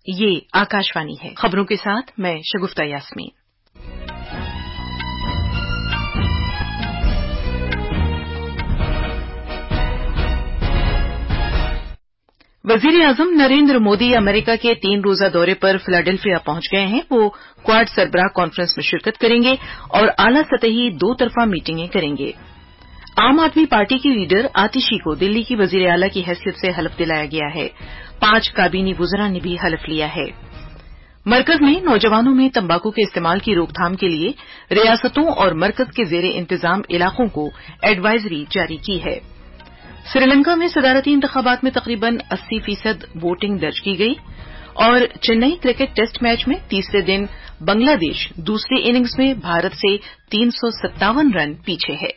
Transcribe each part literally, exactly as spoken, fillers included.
یہ آکاشوانی ہے۔ خبروں کے ساتھ میں شگفتہ یاسمین۔ وزیر اعظم نریندر مودی امریکہ کے تین روزہ دورے پر فلاڈیلفیا پہنچ گئے ہیں۔ وہ کواد سربراہ کانفرنس میں شرکت کریں گے اور اعلیٰ سطحی دو طرفہ میٹنگیں کریں گے۔ عام آدمی پارٹی کی لیڈر آتشی کو دلی کی وزیر اعلیٰ کی حیثیت سے حلف دلایا گیا ہے۔ پانچ کابینی وزراء نے بھی حلف لیا ہے۔ مرکز نے نوجوانوں میں تمباکو کے استعمال کی روک تھام کے لیے ریاستوں اور مرکز کے زیر انتظام علاقوں کو ایڈوائزری جاری کی ہے۔ سری لنکا میں صدارتی انتخابات میں تقریباً اسی فیصد ووٹنگ درج کی گئی اور چنئی کرکٹ ٹیسٹ میچ میں تیسرے دن بنگلہ دیش دوسری اننگز میں بھارت سے تین سو ستاون رن پیچھے ہے۔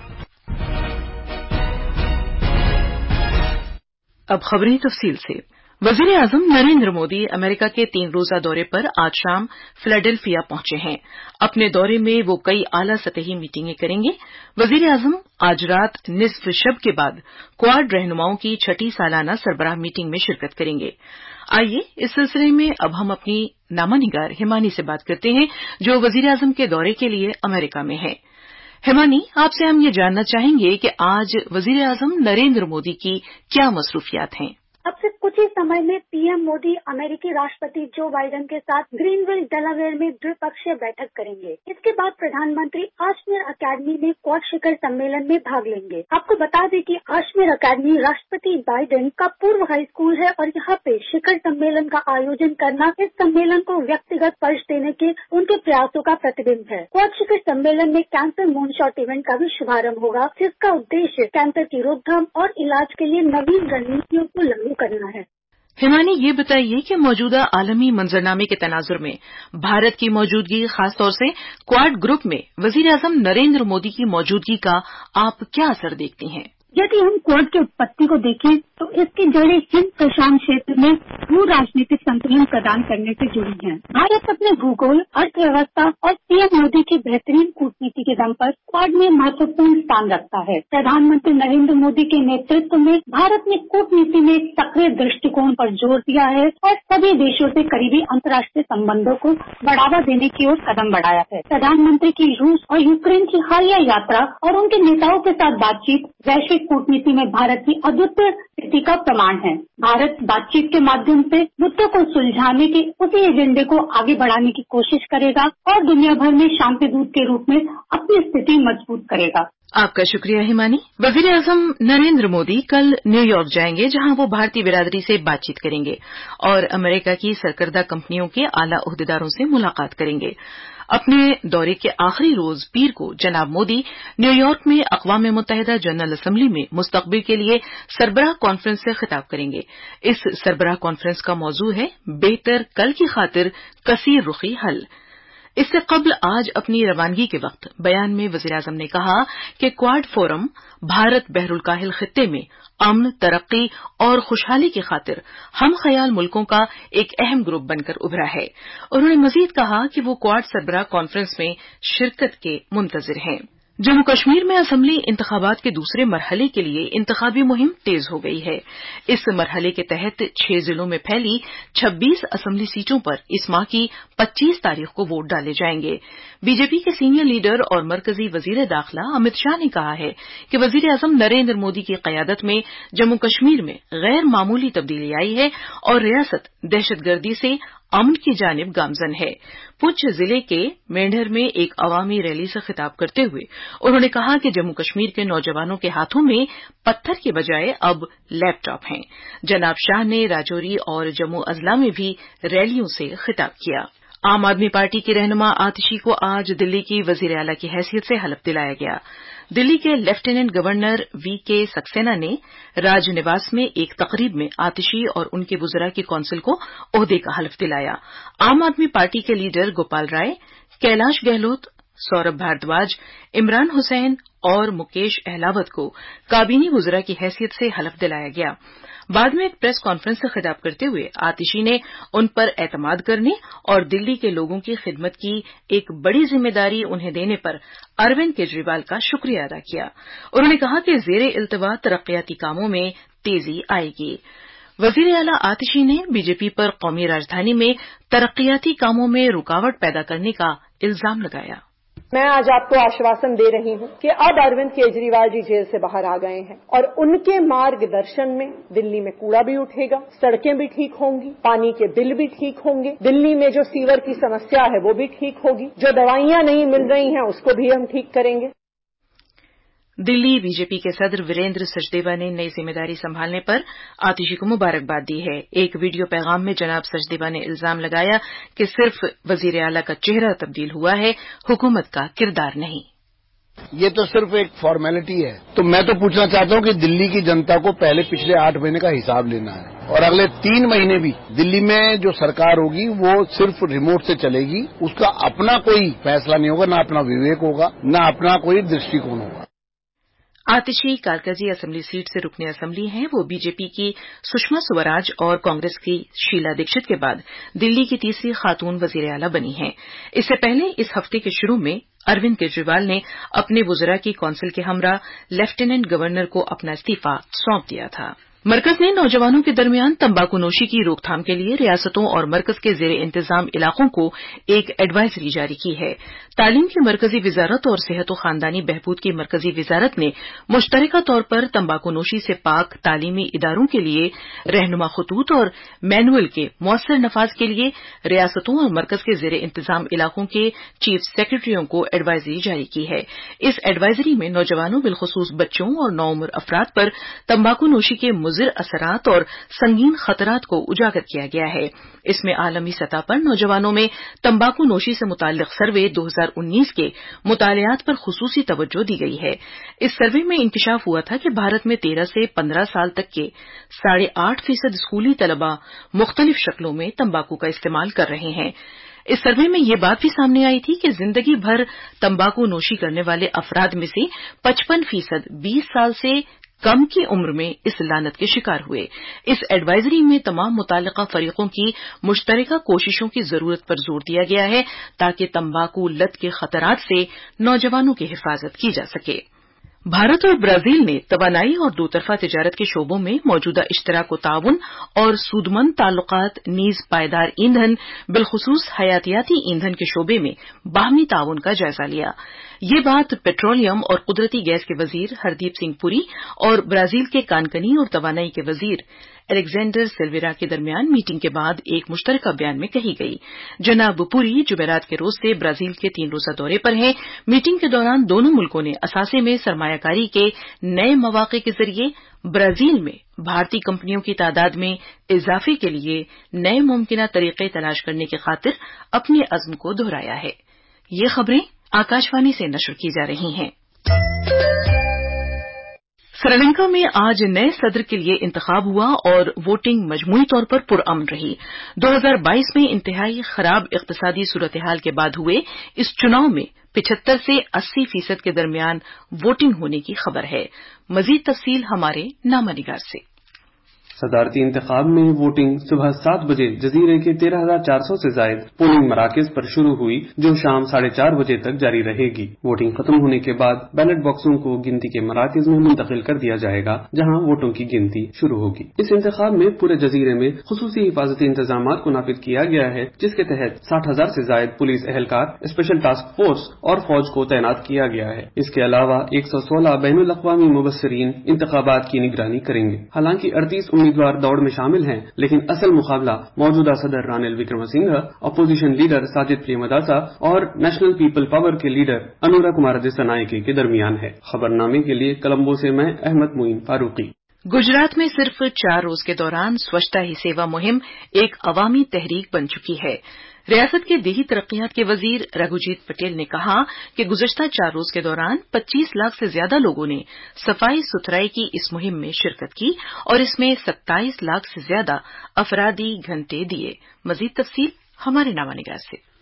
اب خبریں تفصیل سے۔ وزیر اعظم نریندر مودی امریکہ کے تین روزہ دورے پر آج شام فلاڈیلفیا پہنچے ہیں۔ اپنے دورے میں وہ کئی اعلیٰ سطحی میٹنگیں کریں گے۔ وزیر اعظم آج رات نصف شب کے بعد کواد رہنماؤں کی چھٹی سالانہ سربراہ میٹنگ میں شرکت کریں گے۔ آئیے اس سلسلے میں اب ہم اپنی نامہ نگار ہیمانی سے بات کرتے ہیں جو وزیر اعظم کے دورے کے لیے امریکہ میں ہے۔ ہیمانی، آپ سے ہم یہ جاننا چاہیں گے کہ آج وزیر اعظم نریندر مودی کی کیا مصروفیات ہیں؟ اب سے کچھ ہی سمے میں پی ایم مودی امریکی راشٹرپتی جو بائیڈن کے ساتھ گرین ویل ڈیلاویئر میں دوپکشیہ بیٹھک کریں گے۔ اس کے بعد پردھان منتری آشمیر اکیڈمی میں کواد شکر سمیلن میں بھاگ لیں گے۔ آپ کو بتا دیں کہ آشمیر اکیڈمی راشٹرپتی بائیڈن کا پورو ہائی اسکول ہے اور یہاں پہ شکر سمیلن کا آیوجن کرنا اس سمیلن کو ویکتیگت فرض دینے کے ان کے پریاسوں کا پرتبمب ہے۔ کواد شکر سمیلن میں کینسر مون شاٹ ایونٹ کا بھی شبھارمب ہوگا جس کا ادیشیہ کینسر کی روک تھام اور علاج کے لیے نوین رننیتیوں کو لاگو کرنا ہے۔ ہیمانی، یہ بتائیے کہ موجودہ عالمی منظرنامے کے تناظر میں بھارت کی موجودگی، خاص طور سے کواد گروپ میں وزیر اعظم نریندر مودی کی موجودگی کا آپ کیا اثر دیکھتی ہیں؟ یدی ہم کواد کی اتپتی کو دیکھیں تو اس کی جڑیں ہند پرشانت چھیتر میں بھو راجنیتک سنتلن پردان کرنے سے جڑی ہیں۔ بھارت اپنے بھوگول، ارتھ ویوستھا اور پی ایم مودی کی بہترین کورنیتی کے دم پر کواد میں مہتوپورن ستان رکھتا ہے۔ پردھان منتری نریندر مودی کے نیترتو میں بھارت نے کورنیتی میں ایک سکریہ درشٹیکون پر زور دیا ہے اور سبھی دیشوں سے قریبی انترراشٹریہ سمبندوں کو بڑھاوا دینے کی اور قدم بڑھایا ہے۔ پردھان منتری کی روس اور یوکرین کی حالیہ یاترا اور ان کے نیتاؤں کے ساتھ بات چیت ویشوک کورنیتی میں بھارت کی ادوتیہ استھتی کا پرمان ہے۔ بھارت بات چیت کے مادھیم سے مدوں کو سلجھانے کے اسی ایجنڈے کو آگے بڑھانے کی کوشش کرے گا اور دنیا بھر میں شانتی دوت کے روپ میں اپنی استھتی مضبوط کرے گا۔ آپ کا شکریہ ہیمانی۔ وزیر اعظم نریندر مودی کل نیو یارک جائیں گے جہاں وہ بھارتی برادری سے بات چیت کریں گے اور امریکہ کی سرکردہ کمپنیوں کے اعلیٰ عہدیداروں سے ملاقات کریں گے۔ اپنے دورے کے آخری روز پیر کو جناب مودی نیو یارک میں اقوام متحدہ جنرل اسمبلی میں مستقبل کے لیے سربراہ کانفرنس سے خطاب کریں گے۔ اس سربراہ کانفرنس کا موضوع ہے بہتر کل کی خاطر کثیر رخی حل۔ اس سے قبل آج اپنی روانگی کے وقت بیان میں وزیر اعظم نے کہا کہ کواد فورم بھارت بحر الکاہل خطے میں امن، ترقی اور خوشحالی کی خاطر ہم خیال ملکوں کا ایک اہم گروپ بن کر ابھرا ہے۔ انہوں نے مزید کہا کہ وہ کواد سربراہ کانفرنس میں شرکت کے منتظر ہیں۔ جموں کشمیر میں اسمبلی انتخابات کے دوسرے مرحلے کے لیے انتخابی مہم تیز ہو گئی ہے۔ اس مرحلے کے تحت چھ ضلعوں میں پھیلی چھبیس اسمبلی سیٹوں پر اس ماہ کی پچیس تاریخ کو ووٹ ڈالے جائیں گے۔ بی جے پی کے سینئر لیڈر اور مرکزی وزیر داخلہ امت شاہ نے کہا ہے کہ وزیر اعظم نریندر مودی کی قیادت میں جموں کشمیر میں غیر معمولی تبدیلی آئی ہے اور ریاست دہشت گردی سے امن کی جانب گامزن ہے۔ پنچ ضلع کے مینڈھر میں ایک عوامی ریلی سے خطاب کرتے ہوئے انہوں نے کہا کہ جموں کشمیر کے نوجوانوں کے ہاتھوں میں پتھر کے بجائے اب لیپ ٹاپ ہیں۔ جناب شاہ نے راجوری اور جموں اضلاع میں بھی ریلیوں سے خطاب کیا۔ عام آدمی پارٹی کی رہنما آتشی کو آج دلی کی وزیر اعلیٰ کی حیثیت سے حلف دلایا گیا۔ دلی کے لیفٹیننٹ گورنر وی کے سکسینہ نے راج نواس میں ایک تقریب میں آتشی اور ان کے وزراء کی کونسل کو عہدے کا حلف دلایا۔ عام آدمی پارٹی کے لیڈر گوپال رائے، کیلاش گہلوت، سوربھ بھاردواج، عمران حسین اور مکیش اہلاوت کو کابینی وزراء کی حیثیت سے حلف دلایا گیا۔ بعد میں ایک پریس کانفرنس سے خطاب کرتے ہوئے آتشی نے ان پر اعتماد کرنے اور دلی کے لوگوں کی خدمت کی ایک بڑی ذمہ داری انہیں دینے پر اروند کیجریوال کا شکریہ ادا کیا۔ انہوں نے کہا کہ زیر التوا ترقیاتی کاموں میں تیزی آئے گی۔ वजीर आला आतिशी ने बीजेपी पर कौमी राजधानी में तरक्याती कामों में रुकावट पैदा करने का इल्जाम लगाया। मैं आज आपको आश्वासन दे रही हूं कि अब अरविंद केजरीवाल जी जेल से बाहर आ गए हैं और उनके मार्गदर्शन में दिल्ली में कूड़ा भी उठेगा, सड़कें भी ठीक होंगी, पानी के बिल भी ठीक होंगे, दिल्ली में जो सीवर की समस्या है वो भी ठीक होगी, जो दवाइयां नहीं मिल रही हैं उसको भी हम ठीक करेंगे। दिल्ली बीजेपी के सदर वीरेंद्र सचदेवा ने नई जिम्मेदारी संभालने पर आतिशी को मुबारकबाद दी है। एक वीडियो पैगाम में जनाब सचदेवा ने इल्जाम लगाया कि सिर्फ वजीर आला का चेहरा तब्दील हुआ है, हुकूमत का किरदार नहीं। ये तो सिर्फ एक फॉर्मेलिटी है। तो मैं तो पूछना चाहता हूं कि दिल्ली की जनता को पहले पिछले आठ महीने का हिसाब लेना है और अगले तीन महीने भी दिल्ली में जो सरकार होगी वो सिर्फ रिमोट से चलेगी। उसका अपना कोई फैसला नहीं होगा, ना अपना विवेक होगा, ना अपना कोई दृष्टिकोण होगा। आतिशी कालकाजी असेंबली सीट से रुकने असेंबली हैं। वो बीजेपी की सुषमा स्वराज और कांग्रेस की शीला दीक्षित के बाद दिल्ली की तीसरी खातून वजीर आला बनी हैं। इससे पहले इस हफ्ते के शुरू में अरविंद केजरीवाल ने अपने वुज़रा की कौंसिल के हमरा लेफ्टिनेंट गवर्नर को अपना इस्तीफा सौंप दिया था। मरकज ने नौजवानों के दरमियान तंबाकूनोशी की रोकथाम के लिए रियासतों और मरकज के जेर इंतजाम इलाकों को एक एडवाइजरी जारी की है। तालीम की मरकजी वजारत और सेहत और खानदानी बहबूद की मरकजी वजारत ने मुश्तरका तौर पर तंबाकूनोशी से पाक तालीमी इदारों के लिए रहनुमा खतूत और मैनुअल के मौसर नफाज के लिए रियासतों और मरकज के जेर इंतजाम इलाकों के चीफ सेक्रेटरियों को एडवाइजरी जारी की है। इस एडवाइजरी में नौजवानों बिलखुसूस बच्चों और नौउम्र अफराद पर तंबाकूनोशी के मुज़िर असरात और संगीन खतरात को उजागर किया गया है। इसमें आलमी सतह पर नौजवानों में तंबाकूनोशी से मुताल्लिक सर्वे दो हज़ार उन्नीस के मुतालियात पर खुसूसी तवज्जो दी गई है। इस सर्वे में इंकशाफ हुआ था कि भारत में तेरह से पंद्रह साल तक के साढ़े आठ फीसद स्कूली तलबा मुख्तलिफ शक्लों में तंबाकू का इस्तेमाल कर रहे हैं। इस सर्वे में ये बात भी सामने आई थी कि जिंदगी भर तंबाकू नोशी करने वाले अफराद में से पचपन फीसद बीस साल से कम की उम्र में इस लानत के शिकार हुए। इस एडवाइजरी में तमाम मुताल्लिका फरीकों की मुश्तरका कोशिशों की जरूरत पर जोर दिया गया है ताकि तंबाकू लत के खतरात से नौजवानों की हिफाजत की जा सके। भारत और ब्राजील ने तवानाई और दोतरफा तिजारत के शोबों में मौजूदा इश्तराक व ताउन और सूदमंद ताल्लुकात नीज पायदार ईंधन बिलखुसूस हयातियाती ईंधन के शोबे में बाहमी ताउन का जायजा लिया। ये बात पेट्रोलियम और कुदरती गैस के वजीर हरदीप सिंह पुरी और ब्राजील के कानकनी और तवानाई के वजीर एलेक्जेंडर सिल्वेरा के दरमियान मीटिंग के बाद एक मुश्तरका बयान में कही गई। जनाब पुरी जुमेरात के रोज से ब्राजील के तीन रोजा दौरे पर हैं। मीटिंग के दौरान दोनों मुल्कों ने असासे में सरमायाकारी के नए मौके के जरिए ब्राजील में भारतीय कंपनियों की तादाद में इजाफे के लिए नए मुमकिन तरीके तलाश करने की खातिर अपने अज़्म को दोहराया है। ये खबरें आकाशवाणी से नशर की जा रही हैं। श्रीलंका में आज नए सदर के लिए इंतखाब हुआ और वोटिंग मजमूई तौर पर पुरअमन रही। दो हज़ार बाईस में इंतहाई खराब इक्तिसादी सूरत-ए-हाल के बाद हुए इस चुनाव में पचहत्तर से अस्सी फीसद के दरमियान वोटिंग होने की खबर है। मजीद तफसील हमारे नामा निगार से। सदारती इंतखाब में वोटिंग सुबह सात बजे जजीरे के तेरह हजार चार सौ से जायद पोलिंग मराकज पर शुरू हुई, जो शाम साढ़े चार बजे तक जारी रहेगी। वोटिंग खत्म होने के बाद बैलेट बॉक्सों को गिनती के मराकज में मुंतकिल कर दिया जाएगा, जहां वोटों की गिनती शुरू होगी। इस इंतखाब में पूरे जजीरे में खुसूसी हिफाजती इंतजाम को नाफिज किया गया है, जिसके तहत साठ हजार से जायद पुलिस एहलकार, स्पेशल टास्क फोर्स और फौज को तैनात किया गया है। इसके अलावा एक सौ सोलह बैनुल अक़वामी मुबस्सिरीन इंतखाबात की निगरानी करेंगे। हालांकि अड़तीस उम्मीदवार दौड़ में शामिल हैं, लेकिन असल मुकाबला मौजूदा सदर रानिल विक्रमसिंघ, अपोजिशन लीडर साजिद प्रेमदासा और नेशनल पीपल पावर के लीडर अनुरा कुमार दिसानायके के दरमियान है। खबरनामे के लिए कोलंबो से मैं अहमद मुईन फारूकी। गुजरात में सिर्फ चार रोज के दौरान स्वच्छता ही सेवा मुहिम एक अवामी तहरीक बन चुकी है। रियासत के देही तरक्कियात के वजीर रघुजीत पटेल ने कहा कि गुज़श्ता चार रोज के दौरान पच्चीस लाख से ज्यादा लोगों ने सफाई सुथराई की इस मुहिम में शिरकत की और इसमें सत्ताईस लाख से ज्यादा अफरादी घंटे दिए। मजीद तफसील हमारे नामा निगार से।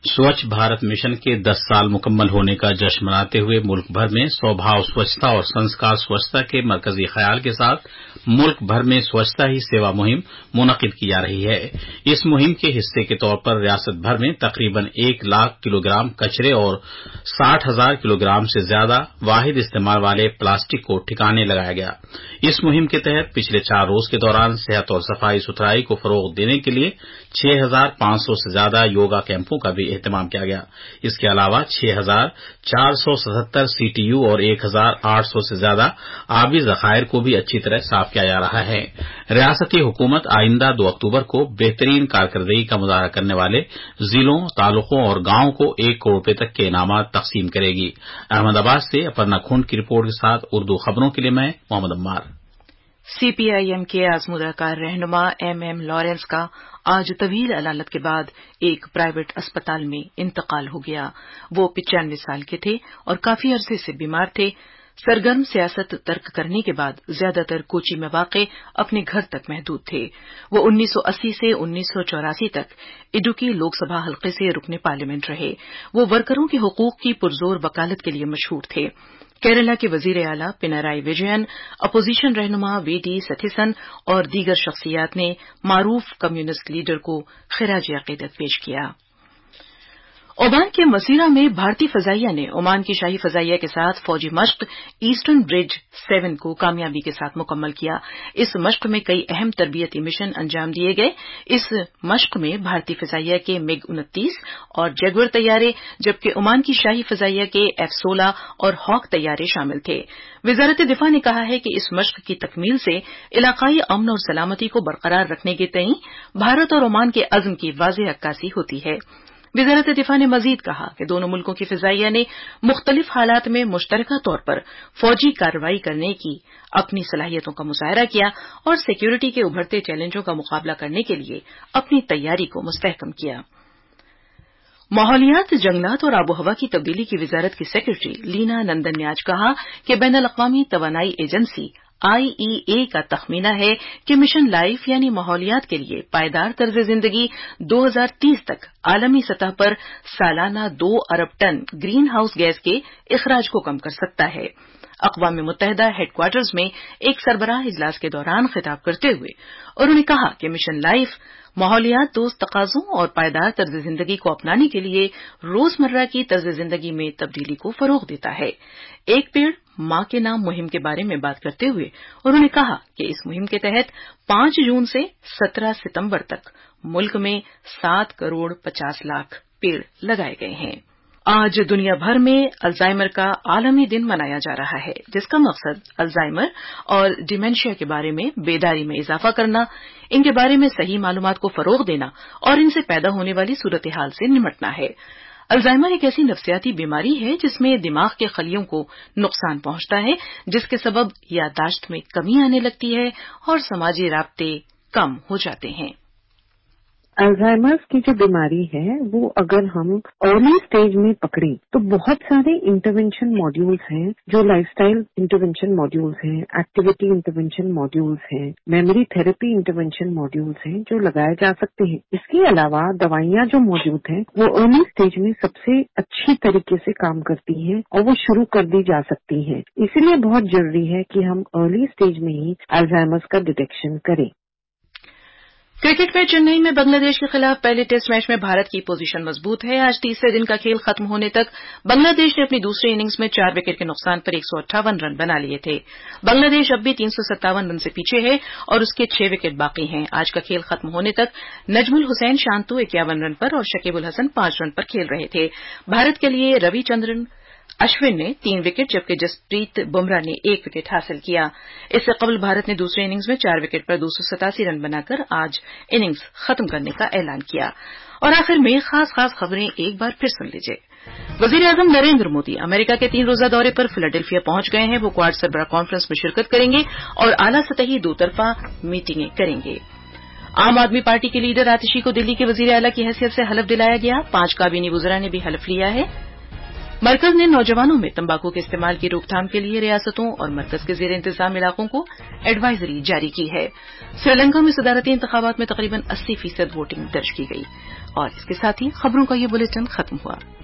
स्वच्छ भारत मिशन के दस साल मुकम्मल होने का जश्न मनाते हुए मुल्क भर में स्वभाव स्वच्छता और संस्कार स्वच्छता के मरकजी ख्याल के साथ मुल्क भर में स्वच्छता ही सेवा मुहिम मुनक्किद की जा रही है। इस मुहिम के हिस्से के तौर पर रियासत भर में तकरीबन एक लाख किलोग्राम कचरे और साठ हजार किलोग्राम से ज्यादा वाहिद इस्तेमाल वाले प्लास्टिक को ठिकाने लगाया गया। इस मुहिम के तहत पिछले चार रोज के दौरान सेहत और सफाई सुथराई को फरोग देने के लिए छह हजार पांच सौ से ज्यादा योगा कैंपों का भी एहतमाम किया गया। इसके अलावा छह हजार चार सौ सतहत्तर सीटीयू और एक हजार आठ सौ से ज्यादा आबी जखायर को भी अच्छी तरह साफ किया जा रहा है। रियासती हुकूमत आइंदा दो अक्टूबर को बेहतरीन कारकर्दगी का मुजाहरा करने वाले जिलों, तालुकों और गांवों को एक करोड़ रुपए तक के इनामात तकसीम करेगी। अहमदाबाद से अपर्णा खुंड की रिपोर्ट के साथ उर्दू खबरों के लिए मैं मोहम्मद अम्मार। सीपीआईएम के आजमुदाकार रहनुमा एम एम लॉरेंस का आज तवील अदालत के बाद एक प्राइवेट अस्पताल में इंतकाल हो गया। वो पिचानवे साल के थे और काफी अरसे से बीमार थे। सरगर्म सियासत तर्क करने के बाद ज्यादातर कोची में वाक़े अपने घर तक महदूद थे। वो उन्नीस सौ अस्सी से उन्नीस सौ चौरासी तक इडुक्की लोकसभा हल्के से रुकने पार्लियामेंट रहे। वो वर्करों के हुकूक की पुरजोर वकालत के लिए मशहूर थे। केरला के वजीर आला पिनाराई विजयन, अपोजिशन रहनुमा वी डी सथीसन और दीगर शख्सियात ने मारूफ कम्युनिस्ट लीडर को खिराज अकीदत पेश किया। ओमान के मसीरा में भारतीय फजाइया ने ओमान की शाही फजाइया के साथ फौजी मश्क ईस्टर्न ब्रिज सेवन को कामयाबी के साथ मुकम्मल किया। इस मश्क में कई अहम तरबियती मिशन अंजाम दिए गए। इस मश्क में भारतीय फजाइया के मिग उनतीस और जगुआर तैयारे, जबकि ओमान की शाही फजाइया के एफ सोलह और हॉक तैयारे शामिल थे। वजारत दिफा ने कहा है कि इस मश्क की तकमील से इलाकाई अमन और सलामती को बरकरार रखने के तईं भारत और ओमान के अज़्म की वाज़ेह अक्कासी होती है। वजारत दिफा ने मजीद कहा कि दोनों मुल्कों की फिजाइया ने मुख्तलिफ हालात में मुश्तरका तौर पर फौजी कार्रवाई करने की अपनी सलाहियतों का मुजाहरा किया और सिक्योरिटी के उभरते चैलेंजों का मुकाबला करने के लिए अपनी तैयारी को मुस्तहकम किया। माहौलियात, जंगलात और आबोहवा की तब्दीली की वजारत की सेक्रेटरी लीना नंदन ने आज कहा कि बैनुल अक़वामी तवानाई एजेंसी आईईए का तखमीना है कि मिशन लाइफ यानी माहौलियात के लिए पायदार तर्ज जिंदगी दो हजार तीस तक आलमी सतह पर सालाना दो अरब टन ग्रीन हाउस गैस के इखराज को कम कर सकता है। अक़वाम मुत्तहिदा हेडक्वार्टर्स में एक सरबराह इजलास के दौरान खिताब करते हुए उन्होंने कहा कि मिशन लाइफ माहौलियात दोस्त तकाज़ों और पायदार तर्ज जिंदगी को अपनाने के लिए रोजमर्रा की तर्ज जिंदगी में तब्दीली को फरोग देता है। एक पेड़ मां के नाम मुहिम के बारे में बात करते हुए उन्होंने कहा कि इस मुहिम के तहत पांच जून से सत्रह सितंबर तक मुल्क में सात करोड़ पचास लाख पेड़ लगाए गए हैं। आज दुनिया भर में अल्जाइमर का आलमी दिन मनाया जा रहा है, जिसका मकसद अल्जाइमर और डिमेंशिया के बारे में बेदारी में इजाफा करना, इनके बारे में सही मालूमात को फरोग देना और इनसे पैदा होने वाली सूरत हाल से निमटना है। अल्जाइमर एक ऐसी नफ्सियाती बीमारी है जिसमें दिमाग के खलियों को नुकसान पहुंचता है, जिसके सबब याददाश्त में कमी आने लगती है और समाजी राब्ते कम हो जाते हैं। अल्जाइमर्स की जो बीमारी है वो अगर हम अर्ली स्टेज में पकड़ें तो बहुत सारे इंटरवेंशन मॉड्यूल्स हैं, जो लाइफस्टाइल इंटरवेंशन मॉड्यूल्स हैं, एक्टिविटी इंटरवेंशन मॉड्यूल्स हैं, मेमोरी थेरेपी इंटरवेंशन मॉड्यूल्स हैं, जो लगाए जा सकते हैं। इसके अलावा दवाइयां जो मौजूद हैं वो अर्ली स्टेज में सबसे अच्छी तरीके से काम करती हैं और वो शुरू कर दी जा सकती हैं। इसीलिए बहुत जरूरी है कि हम अर्ली स्टेज में ही अल्जाइमर्स का डिटेक्शन करें। क्रिकेट में चेन्नई में बांग्लादेश के खिलाफ पहले टेस्ट मैच में भारत की पोजीशन मजबूत है। आज तीसरे दिन का खेल खत्म होने तक बांग्लादेश ने अपनी दूसरी इनिंग्स में चार विकेट के नुकसान पर एक सौ अट्ठावन रन बना लिए थे। बांग्लादेश अब भी तीन सौ सत्तावन रन से पीछे है और उसके छह विकेट बाकी हैं। आज का खेल खत्म होने तक नजमुल हुसैन शांतु इक्यावन रन पर और शकीबुल हसन पांच रन पर खेल रहे थे। भारत के लिए रविचंद्रन अश्विन ने तीन विकेट जबकि जसप्रीत बुमराह ने एक विकेट हासिल किया। इससे कबल भारत ने दूसरे इनिंग्स में चार विकेट पर दो सौ सतासी रन बनाकर आज इनिंग्स खत्म करने का ऐलान किया। और आखिर में खास खास खबरें एक बार फिर सुन लीजिए। वजीर आजम नरेंद्र मोदी अमेरिका के तीन रोजा दौरे पर फिलाडेल्फिया पहुंच गए हैं। वो क्वाड सरबराह कॉन्फ्रेंस में शिरकत करेंगे और आला सतही दो तरफा मीटिंगें करेंगे। आम आदमी पार्टी के लीडर आतिशी को दिल्ली के वजीर आला की हैसियत से हलफ दिलाया गया। पांच काबीनी वुज़रा ने भी हलफ लिया है। مرکز نے نوجوانوں میں تمباکو کے استعمال کی روک تھام کے لیے ریاستوں اور مرکز کے زیر انتظام علاقوں کو ایڈوائزری جاری کی ہے. سری لنکا میں صدارتی انتخابات میں تقریباً اسی فیصد ووٹنگ درج کی گئی. اور اس کے ساتھ ہی خبروں کا یہ بلیٹن ختم ہوا.